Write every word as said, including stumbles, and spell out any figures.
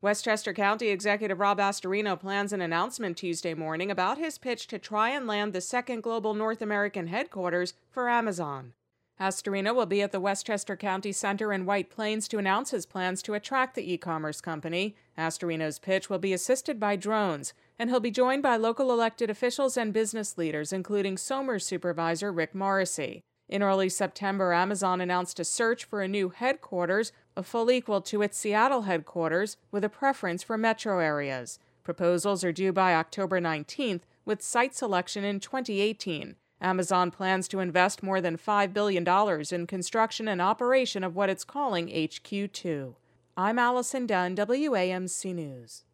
Westchester County Executive Rob Astorino plans an announcement Tuesday morning about his pitch to try and land the second global North American headquarters for Amazon. Astorino will be at the Westchester County Center in White Plains to announce his plans to attract the e-commerce company. Astorino's pitch will be assisted by drones, and he'll be joined by local elected officials and business leaders, including Somers Supervisor Rick Morrissey. In early September, Amazon announced a search for a new headquarters, a full equal to its Seattle headquarters, with a preference for metro areas. Proposals are due by October nineteenth, with site selection in twenty eighteen. Amazon plans to invest more than five billion dollars in construction and operation of what it's calling H Q two. I'm Allison Dunn, W A M C News.